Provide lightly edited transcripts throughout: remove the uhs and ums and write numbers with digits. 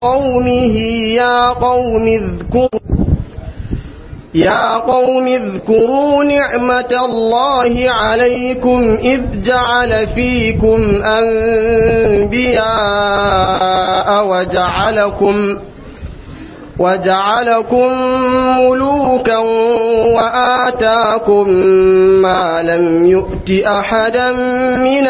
قومه يا قوم اذكروا نعمة الله عليكم إذ جعل فيكم أنبياء وجعلكم ملوكا وآتاكم ما لم يؤت أحدا من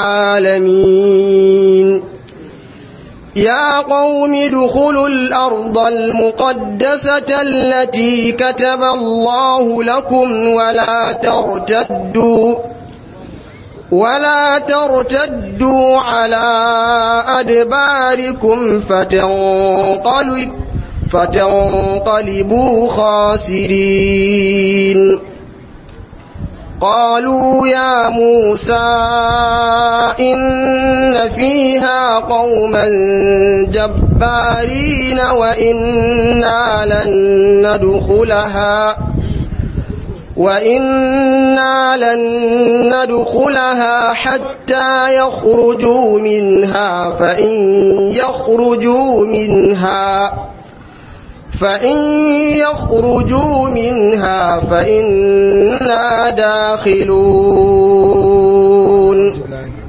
العالمين يا قوم ادخلوا الأرض المقدسة التي كتب الله لكم ولا ترتدوا على أدباركم فتنقلبوا خاسرين قالوا يا موسى إن فيها قوما جبارين وإنا لن ندخلها حتى يخرجوا منها فإن يخرجوا منها فإنا داخلون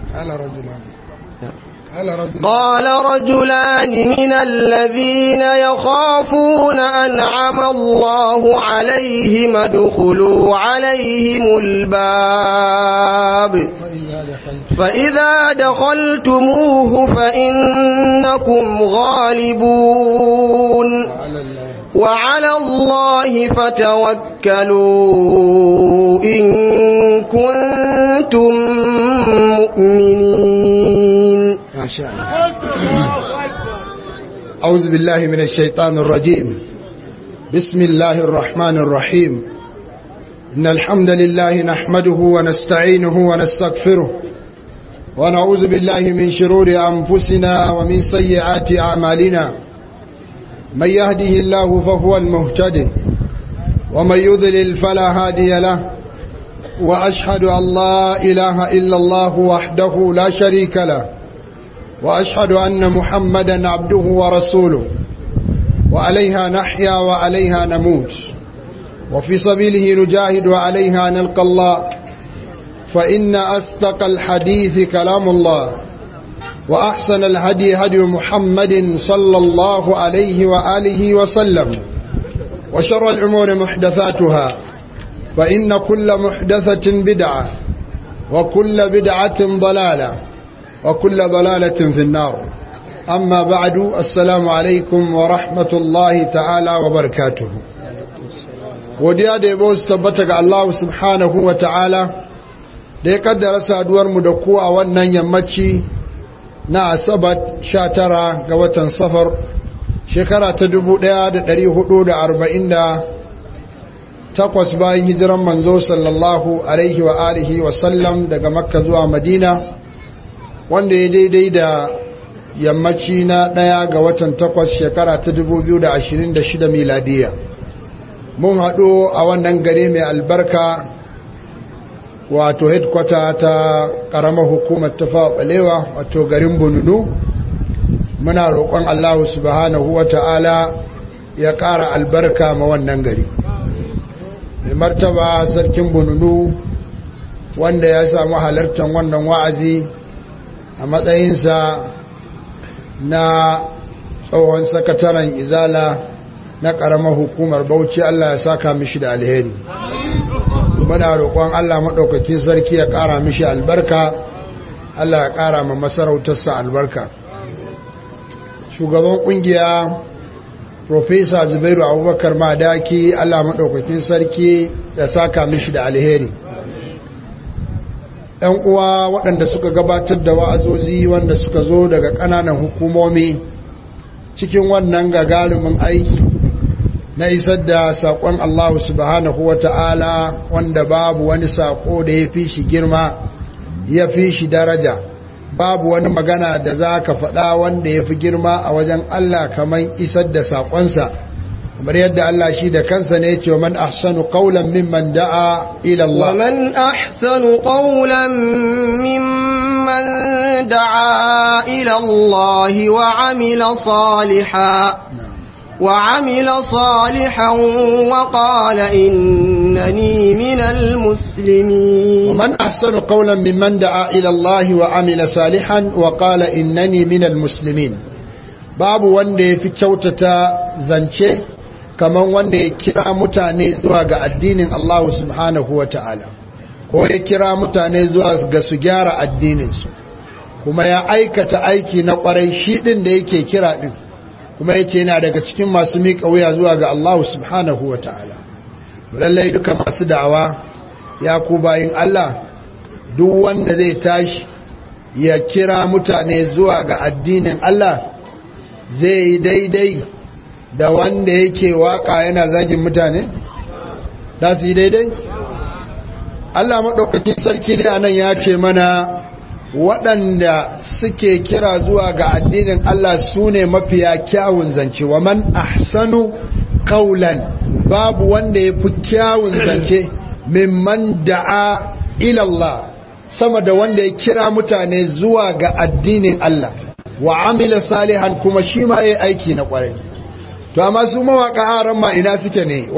قال رجلان من الذين يخافون أنعم الله عليهم ادخلوا عليهم الباب فإذا دخلتموه فإنكم غالبون وعلى الله فتوكلوا إن كنتم مؤمنين. ما شاء الله. أعوذ بالله من الشيطان الرجيم. بسم الله الرحمن الرحيم. إن الحمد لله نحمده ونستعينه ونستغفره ونعوذ بالله من شرور أنفسنا ومن سيئات أعمالنا. من يهده الله فهو المهتد ومن يضلل فلا هادي له وأشهد أن لا إله إلا الله وحده لا شريك له وأشهد أن محمدا عبده ورسوله وعليها نحيا وعليها نموت وفي سبيله نجاهد وعليها نلقى الله فإن أصدق الحديث كلام الله وأحسن الهدي هدي محمد صلى الله عليه وآله وسلم وشر الأمور محدثاتها فإن كل محدثة بدعة وكل بدعة ضلالة وكل ضلالة في النار. أما بعد السلام عليكم ورحمة الله تعالى وبركاته. godiya da yabo su tabbata ga Allah subhanahu wa ta'ala da ya kaddara saduwar mu da ku a wannan yammaci na Asabar 19 ga watan Safar shekara ta 1448 bayan hijiran manzo sallallahu alaihi wa alihi wa sallam daga Makka zuwa Madina, wanda ya daidai da yammaci na 1 ga watan 8 shekara ta 2026 miladiya. Mun haɗu a wannan gari mai albarka wato headquarter ta ƙaramar hukumar Tafawa Balewa wato garin Bununu. Muna roƙon Allah subhanahu wa ta'ala ya ƙara albarka ma wannan gari. Mai martaba sarkin Bununu wanda ya samu halartar wannan wa'azi a matsayinsa na tsohon sakataren izala na ƙaramar hukumar Bauchi, Allah ya saka mishi da alheri. Muna roƙon Allah maɗaukakin sarki ya ƙara mishi albarka, Allah ya ƙara ma masarautarsa albarka. Shugaban ƙungiya Profesa Zubairu Abubakar Madaki, Allah maɗaukakin sarki ya saka mishi da alheri. ‘Yan uwa waɗanda suka gabatar da wa'azozi wanda suka zo daga ƙananan hukumomi cikin wannan gagarumin aiki na isar da saƙon Allah subhanahu wa ta'ala, wanda babu wani saƙo da ya fi shi girma ya fi shi daraja, babu wani magana da za ka faɗa wanda ya fi girma a wajen Allah kamar isar da saƙonsa, kamar yadda Allah shi da kansa ne ce man ahsanu qawlan mimman da'a ila Allah wa man ahsanu qawlan mimman دعا إلى الله وعمل صالحا وقال إنني من المسلمين. ومن أحسن قولا ممن دعا إلى الله وعمل صالحا وقال إنني من المسلمين. babu wanda ya fi kyautata zance kaman wanda ya kira mutane zuwa ga addinin Allah subhanahu wa ta'ala, ko ya kira mutane zuwa ga su gyara addininsu, kuma ya aikata aiki na kwarai shi din da yake kira din, kuma yace yana daga cikin masu miƙa wuya zuwa ga Allah subhanahu wa ta'ala. Lallai duka masu da'awa ya ku bayin Allah, duk wanda zai tashi ya kira mutane zuwa ga addinin Allah zai yi daidai da wanda yake waka yana zagin mutane? Da su yi daidai? Allah maɗaukakin sarki da anan ya ce mana waɗanda suke kira zuwa ga addinin Allah su ne mafiya kyawun zance. Wa man ahsanu qawlan, babu wanda ya fi kyawun zance mimman da'a ila Allah, sama da wanda ya kira mutane zuwa ga addinin Allah, wa amila salihan, kuma shi ma yayi aiki na kwarai. To amma su mawaka haram ma ina suke ne?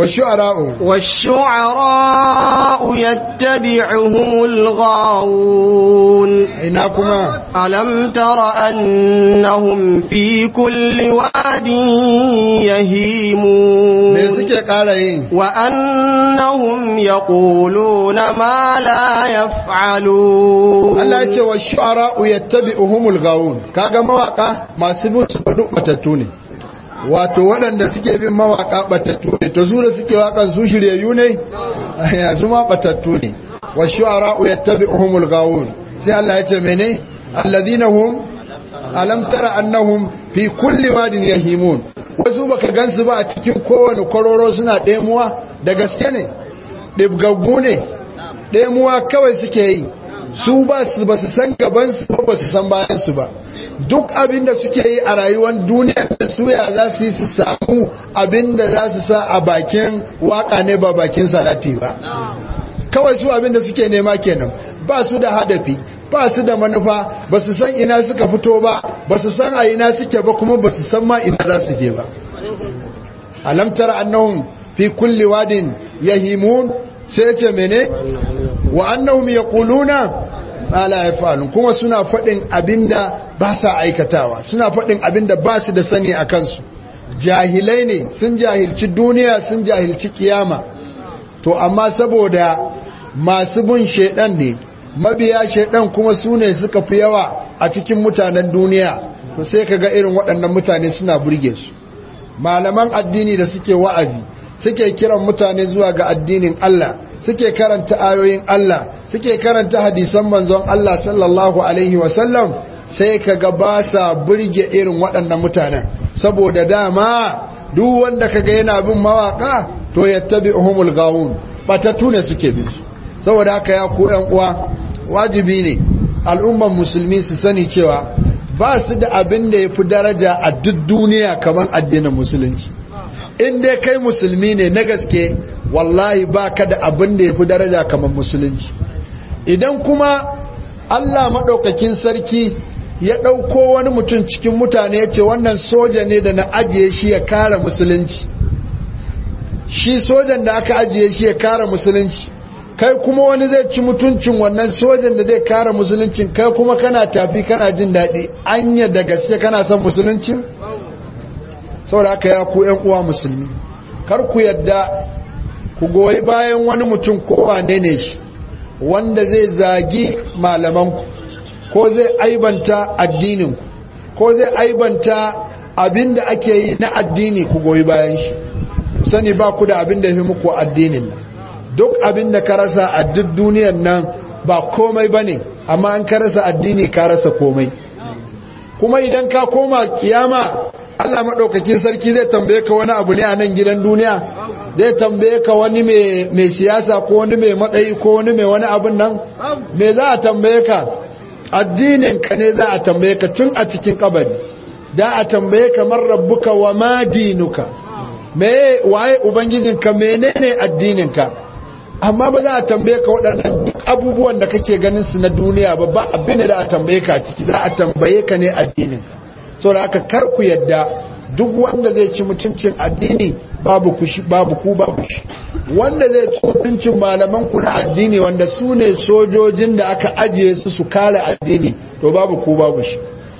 Washu'ara'u yattabi'uhumul ghawun. Ina kuma alam tara annahum fi kulli wadin yahimun. Me suke kara yin? Wa annahum yaquluna ma la yaf'alun. Allah ya ce washu'ara'u yattabi'uhumul ghawun. Kaga mawaka masu bin su duk batattu ne. Wato waɗanda suke bin mawaƙa batattu ne, to su da suke waƙan su shiryayyu ne, su ma batattu ne. Wa shu'ara'u yattabi'uhumul ghawun. Sai Allah ya ce mene? Alladhina hum alam tara annahum fi kulli wadin yahimun. Wasu baka gansu ba a cikin kowane kwaroro suna ɗemuwa, da gaske ne, ɗibgaggu ne, ɗemuwa kawai suke yi. Su ba su san gabansu ba su san bayansu ba. Duk abin da suke yi a rayuwar duniya da suya za su yi su samu abin da za su sa a bakin waka ne ba bakin salati ba. Kawai su abin da suke nema kenan, ba su da hadafi, ba su da manufa, ba su san ina suka fito ba, ba su san a ina suke ba, kuma ba su san ma ina za su je ba. Alam tara annahum fi kulli wadin yahimun, sai ce mene? Wa annahum yaquluna ma la yaf'alun, kuma suna faɗin abinda ba sa aikatawa, suna faɗin abinda ba su da sani a kansu. Jahilai ne, sun jahilci duniya, sun jahilci kiyama. To amma saboda masu bin shedan ne, mabiya shedan kuma su ne suka fi yawa a cikin mutanen duniya, to sai kaga irin waɗannan mutane suna burge su. Malaman addini da suke wa'azi, suke kiran mutane zuwa ga addinin Allah, suke karanta ayoyin Allah, suke karanta hadisan manzon Allah sallallahu alaihi wasallam, sai kaga ba sa burge irin waɗannan mutanen, saboda dama duk wanda kaga yana bin mawaka to yattabi'uhumul ghawun, batatu ne suke bin su. Saboda haka ya ku ƴan uwa, wajibi ne al'umman musulmi su sani cewa ba su da abin da yafi daraja a duk duniya kamar addinin musulunci. In dai kai musulmi ne na gaske, wallahi ba ka da abin da ya fi daraja kamar musulunci. Idan kuma Allah maɗaukakin sarki ya ɗauko wani mutum cikin mutane ya ce wannan soja ne da na ajiye shi ya kare musulunci, shi sojan da aka ajiye shi ya kare musulunci, kai kuma wani zai ci mutuncin wannan sojan da zai kare musuluncin, kai kuma kana tafi kana jin daɗi, anya da gaske kana son musulunci? Saboda haka ya ku ƴan uwa musulmi, kar ku yadda ku goyi bayan wani mutum ko wane ne shi wanda zai zagi malamanku, ko zai aibanta addininku, ko zai aibanta abinda ake yi na addini, ku goyi bayan shi. Ku sani ba ku da abinda ya fi muku addinin nan. Duk abinda ka rasa a duk duniyan nan ba komai bane, amma an ka rasa addini ka rasa komai. Kuma idan ka koma kiyama, Allah maɗaukakin sarki zai tambaye ka wani abu ne a nan gidan duniya, zai tambaye ka wani mai siyasa ko wani mai matsayi ko wani mai wani abin nan, me za a tambaye ka? Addinin ka ne za a tambaye ka tun a cikin kabari. Da a tambaye ka man rabbuka wa ma dinuka, waye ubangijinka, menene addininka? Amma ba za a tambaye ka waɗannan duk abubuwan da kake ganin su na duniya ba abin da a tambaye ka ciki, za a tambaye ka ne addinin ka. Saboda haka kar ku yadda duk wanda zai ci mutuncin addini babu ku babu shi, wanda zai ci mutuncin malaman ku na addini wanda su ne sojojin da aka ajiye su kare addini, to babu shi.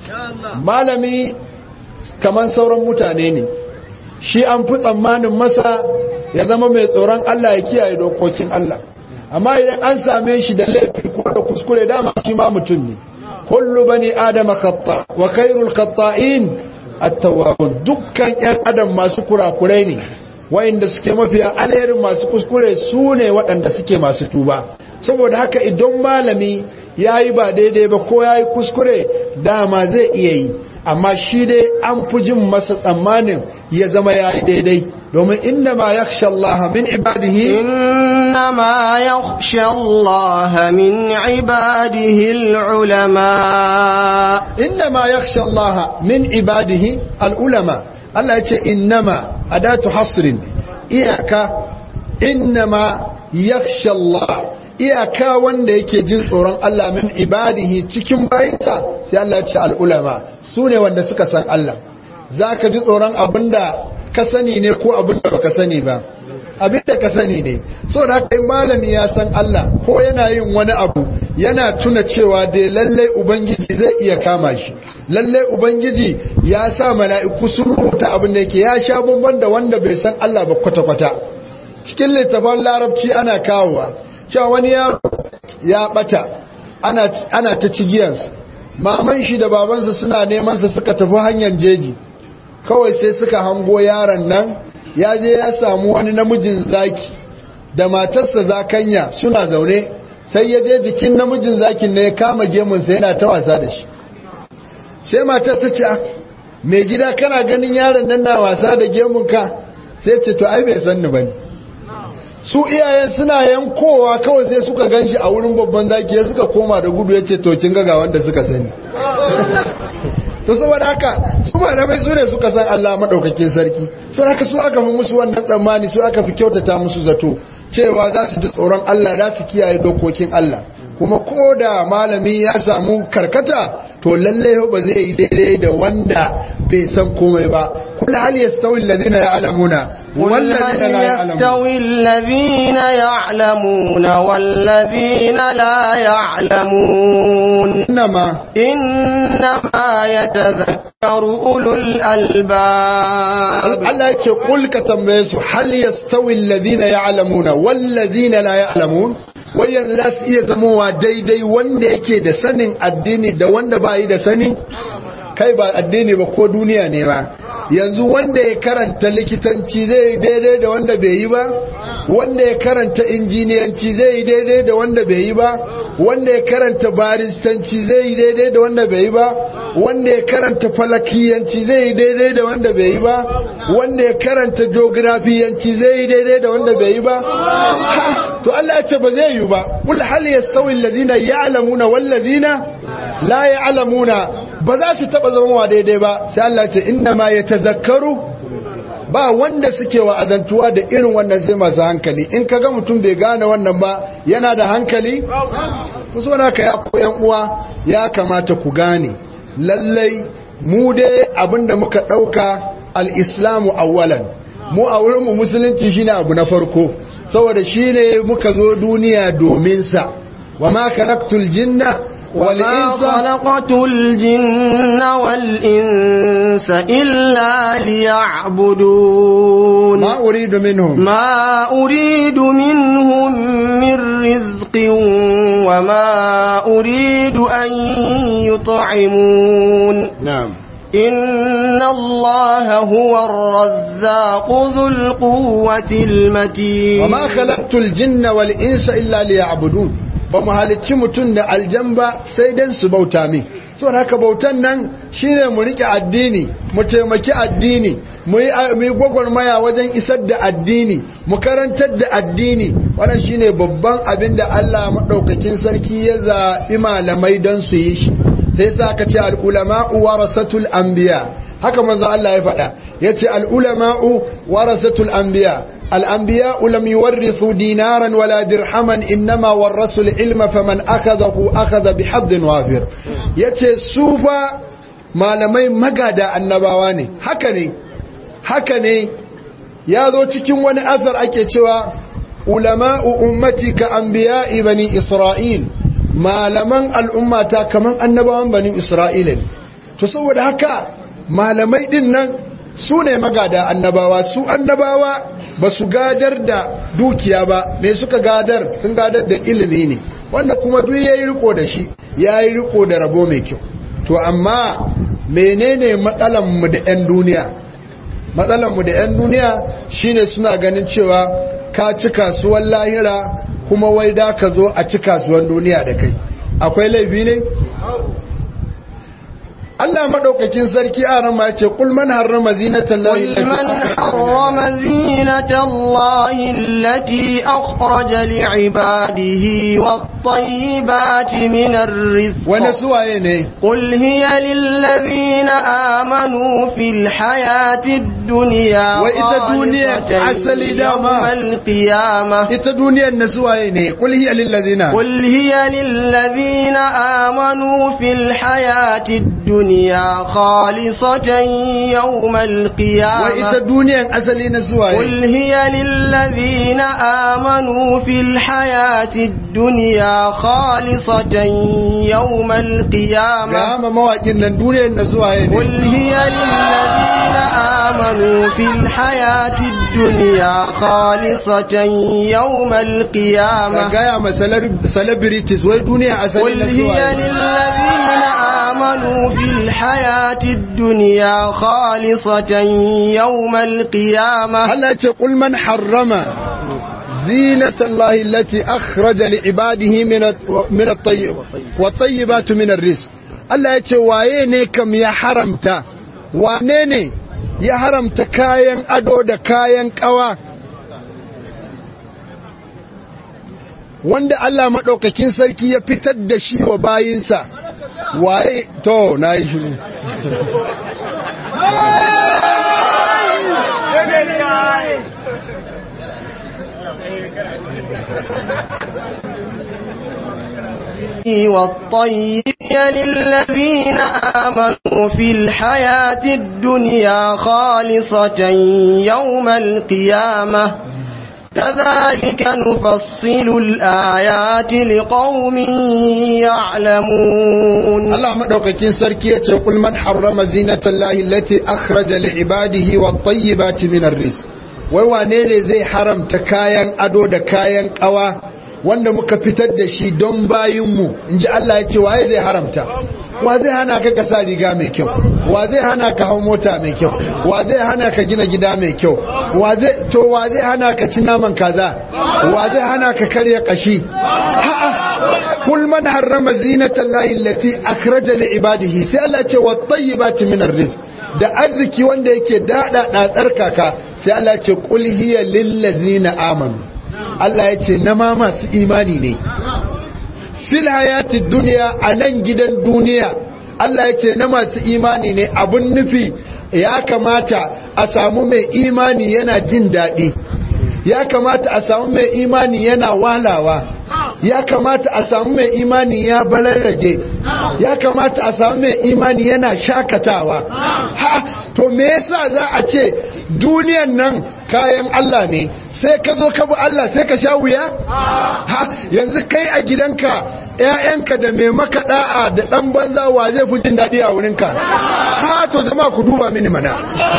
Malami kaman sauran mutane ne, shi an fi tsammanin masa ya zama mai tsoron Allah, ya kiyaye dokokin Allah, amma idan an same shi da laifi ko da kuskure, dama shi ma mutum ne. kullu bani adama khata wa khairul khata'in at-tawwabun, dukkan yan adam masu kurakurai ne, wa'inda suke mafiya alherin masu kuskure su ne waɗanda suke masu tuba. Saboda haka idan malami yayi ba daidai ba ko yayi kuskure, dama zai iya yi, amma shi dai an fi jin masa tsammanin ya zama yayi daidai, domin inna ma yakhsha Allah min ibadihi إنما يخشى الله من عباده العلماء إنما يخشى الله من عباده العلماء. الله يقول إنما أداة حصر إياك، إنما يخشى الله iyaka wanda yake jin tsoron Allah min ibadihi cikin bayinsa, sai Allah ya ce al'ulama su ne wanda suka san Allah. Za ka ji tsoron abinda ka sani ne ko abinda baka sani ba? Abinda ka sani ne. So da haka malami ya san Allah ko yana yin wani abu, yana tuna cewa dai lallai ubangiji zai iya kama shi, lallai ubangiji ya sa mala'iku sun rubuta abin da yake, ya sha bamban da wanda bai san Allah ba kwata-kwata. Cikin littafin larabci ana kawowa cewa wani yaro ya bata, ana ta cigiyarsa, maman shi da babansa suna neman sa, suka tafi hanyar jeji, kawai sai suka hango yaron nan ya je ya samu wani namijin zaki da matarsa zakanya suna zaune, sai ya je jikin namijin zakin ne ya kama gemunsa yana ta wasa da shi. Sai matar ta ce, mai gida kana ganin yaron nan na wasa da gemunka? Sai ce, to ai bai san ni bane. Su iyayen suna yankowa kawai sai suka ganshi a wurin babban zaki, ya suka koma da gudu, ya ce to kin ga wanda suka sani. To saboda haka su malamai su ne suka san Allah madaukakin sarki, so haka su aka fi musu wannan tsammani, su aka fi kyautata musu zato cewa za su ji tsoron Allah, za su kiyaye dokokin Allah. Kuma ko da malami ya samu karkata, to lallai ba zai yi daidai da wanda bai san komai ba. kul hal yastawi alladhina ya'lamuna walladhina la ya'lamun innama yatadhakkaru ulul albab. Allah yake kul ka tambaye su, hal yastawi alladhina ya'lamuna walladhina la ya'lamun, wai yanzu za su iya zamowa daidai wanda yake da sanin addini da wanda ba yi da sani? Kai ba addini ba ko duniya ne ba, yanzu wanda ya karanta likitanci zai yi daidai da wanda bai yi ba? Wanda ya karanta injiniyanci zai yi daidai da wanda bai yi ba? Wanda ya karanta baristanci zai yi daidai da wanda bai yi ba? Wanda ya karanta falakiyanci zai yi daidai da wanda bai yi ba? Wanda ya karanta geografiyanci zai yi daidai da wanda bai yi ba? To Allah ya ce ba zai yi ba. Kul hal yastawi alladhina ya'lamuna wal ladina la ya'lamuna, ba za su taba zama daidai ba. Sai Allah ya ce inna ma yatazakkaru, ba wanda suke wa'azantuwa da irin wannan sai masu hankali. In kaga mutum bai gane wannan ba, yana da hankali? Ku so naka ya koyan uwa, ya kamata ku gane lallai mu dai abinda muka dauka al-islamu awwalan, mu a wurin mu musulunci shine abu na farko, saboda shine muka zo duniya domin sa. wa ma khalaqtul jinna خلقت الجن والإنس إلا ليعبدون ما أريد منهم من رزق وما أريد أن يطعمون. نعم. إن الله هو الرزاق ذو القوة المتين. وما خلقت الجن والإنس إلا ليعبدون. ba mu halicci mutum da aljamba sai dan su bauta min. So haka bautan nan shine mu rike addini, mu taimaki addini, mu yi gwagwarmaya wajen isar da addini, mu karantar da addini. Wannan shine babban abin da Allah madaukakin sarki ya zaɓi malamai don su yi shi. Sai sa aka ce al-ulama'u warasatul anbiya, haka manzo Allah ya faɗa, yace al-ulama'u warasatul anbiya, الأنبياء لم يورثوا دينارا ولا درحما إنما ورثوا العلم فمن أخذه أخذ بحظ وافر yace su fa malamai magada annabawa ne haka ne ya zo cikin wani asar ake cewa ulama'u ummati ka anbiya'i bani isra'il malaman al'ummata kaman annabawan bani isra'ila to saboda haka malamai din nan su ne magada annabawa su annabawa ba su gadar da dukiya ba me suka gadar sun gadar da ilimi ne wanda kuma duk yayi riko da shi yayi riko da rabo mai kyau to amma menene matsalan mu da ƴan duniya matsalan mu da ƴan duniya shine suna ganin cewa ka ci kasuwar lahira kuma wai da ka zo a ci kasuwar duniya da kai akwai laifi ne Allah madaukakin sarki a ran ma yace kul man harrama zinatallahi allati akhraja li'ibadihi wat-tayyibati minar rizq wa nasuwaye ne qul hiya lilladhina amanu fil hayatid dunya wa ita duniya asali dama al-qiyamah ita duniyar nasuwaye ne qul hiya lilladhina amanu fil hayatid dunya خالصة يوم القيامة وإذا دنيا أسلي نسوائي قل هي للذين آمنوا في الحياة الدنيا خالصة يوم القيامة قام مواجنا دنيا نسوائي قل هي للذين آمنوا في الحياة الدنيا خالصة يوم القيامة قام سلبريتس والدنيا أسلي نسوائي قل هي للذين آمنوا في الحياة الدنيا خالصة يوم القيامة هل تقول من حرم زينة الله التي أخرج لعباده من الطيب والطيبات من الرزق Allah ya ce waye ne kam ya haramta wane ne ya haramta kayan ado da kayan kawa wanda Allah maɗaukakin sarki ya fitar da shi wa bayinsa waye to na yi shiru والطيب للذين آمنوا في الحياة الدنيا خالصة يوم القيامة كذلك نفصل الآيات لقوم يعلمون الله مدوكين سركية يقول من حرم زينة الله التي أخرج لعباده والطيبات من الرزق ووانيني زي حرم تكاين أدو دكاين قوا wanda muka fitar da shi don bayinmu in ji Allah ya ce waye zai haramta wa zai hana ka kasa riga mai kyau wa zai hana ka hau mota mai kyau wa zai hana ka gina gida mai kyau wa zai hana ka ci naman kaza wa zai hana ka karya kashi kul man harrama zinatallahi allati akhraja li ibadihi sai Allah ya ce wat tayyibati min arrizq da arziki wanda yake dada da tsarkaka sai Allah ya ce qul hiya lil ladzina amanu Allah ya ce na ma masu imani ne fil hayati duniya a nan gidan duniya Allah ya ce na masu imani ne abun nufi ya kamata a samu mai imani yana jin daɗi ya kamata a samu mai imani yana walawa ya kamata a samu mai imani ya bararraje ya kamata a samu mai imani yana shakatawa to me yasa za a ce duniyan nan kayan Allah ne sai ka zo ka bi Allah sai ka sha wuya yanzu kai a gidanka ƴaƴanka da mai maka da'a da dan banza wa zai fi jin daɗi a wurinka to zama ku duba mini mana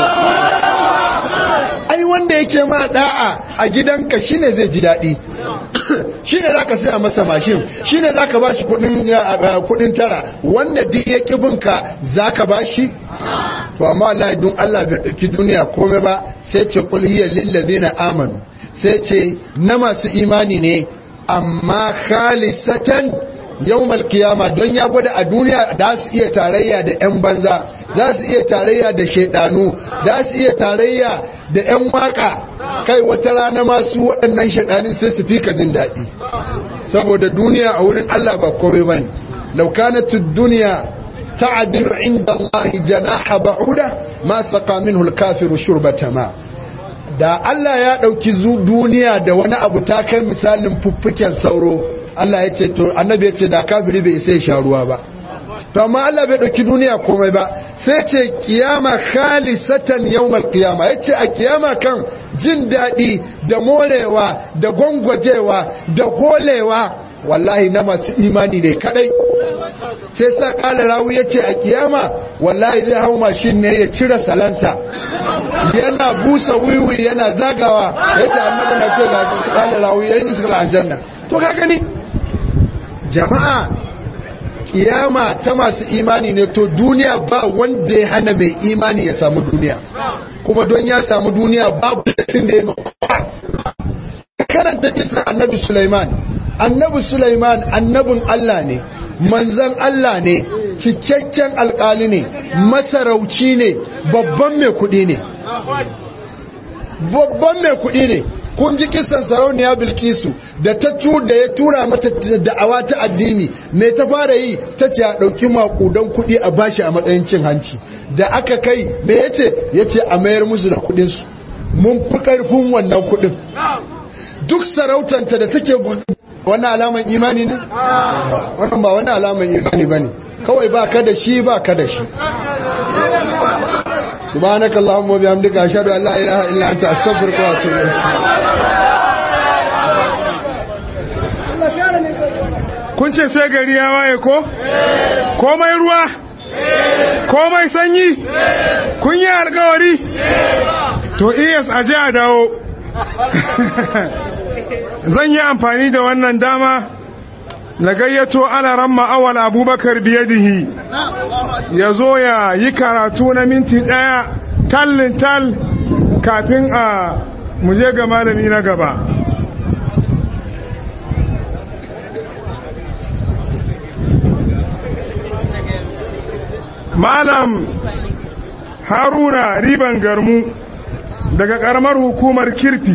ai wanda yake ma da'a a gidanka shine zai ji daɗi shine zaka saya masa mashin shine zaka bashi kudin tara wanda duk ya kibinka zaka bashi to amma Allah don Allah bai dauki duniya komai ba sai ce qul hiya lil ladina amanu sai ce na masu imani ne amma khalisatan yawmal qiyama don ya gwada a duniya da su iya tarayya da yan banza za su iya tarayya da shedanu za su iya tarayya da yan waka kai wata rana masu waɗannan shedanin sai su fika jin daɗi saboda duniya a wurin Allah ba komai bane law kanat ad-dunya ta'dilu 'inda Allah janaha ba'uda ma saqa minhu al-kafiru shurbata ma da Allah ya ɗauki duniya da wani abu ta kai misalin fuffuken sauro, Allah ya ce to annabi ya ce da kafiri bai sai sha ruwa ba. To amma Allah bai ɗauki duniya komai ba, sai ce kiyama khalisatan yawmal qiyama, yace a kiyama kan jin daɗi da morewa da gwangwajewa da holewa wallahi na masu imani ne kadai. Sai sa kala rawu yace a kiyama wallahi zai hau mashin ne ya cire salansa yana busa wiwi yana zagawa, yace annabi na ce ga kala rawu yayin su aljanna. To ka gani jama'a, kiyama ta masu imani ne. To duniya ba wanda ya hana mai imani ya samu duniya, kuma don ya samu duniya babu da ya makwa. Karanta kisa annabi Sulaiman. Annabi Sulaiman annabin Allah ne, manzan Allah ne, cikakken alƙali ne, masarauci ne, babban mai kuɗi ne. Babban mai kuɗi ne. Kun ji kisan sarauniya Bilkisu da ya tura mata da'awa ta addini, me ta fara yi? Ta ce a ɗauki makudan kuɗi a bashi a matsayin cin hanci. Da aka kai me yace a mayar musu da kuɗinsu, mun fi ƙarfin wannan kuɗin. Duk sarautanta da take wannan alaman imani ne? Wannan ba wani alaman imani bane, kawai ba ka da shi ba ka da shi. سبحانك اللهم وبحمدك أشهد أن لا إله إلا أنت أستغفرك وأتوب إليك. kun ce sai gari ya waye ko? Komai ruwa? Komai sanyi? Kun yi alkawari? To iyas aje a dawo. Zan yi amfani da wannan dama na gayyato alaramma Awal Abubakar biyadihi ya zo ya yi karatu na minti ɗaya tallin tal kafin a muje ga malami na gaba. Malam Haruna Riban Garmu daga ƙaramar hukumar Kirfi.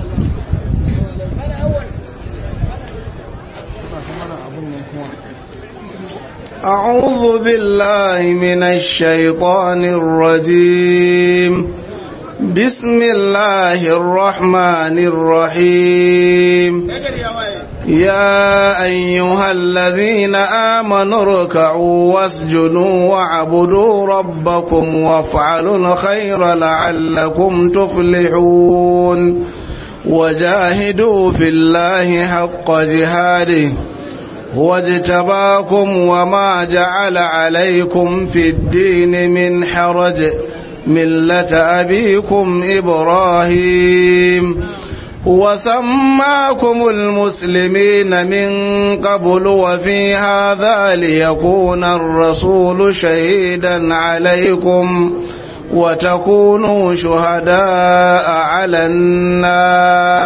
أعوذ بالله من الشيطان الرجيم. بسم الله الرحمن الرحيم. يا أيها الذين آمنوا اركعوا واسجدوا واعبدوا ربكم وافعلوا الخير لعلكم تفلحون. وجاهدوا في الله حق جهاده هو اجتباكم وما جعل عليكم في الدين من حرج ملة أبيكم إبراهيم وسماكم المسلمين من قبل وفي هذا ليكون الرسول شهيدا عليكم وتكونوا شهداء على الناس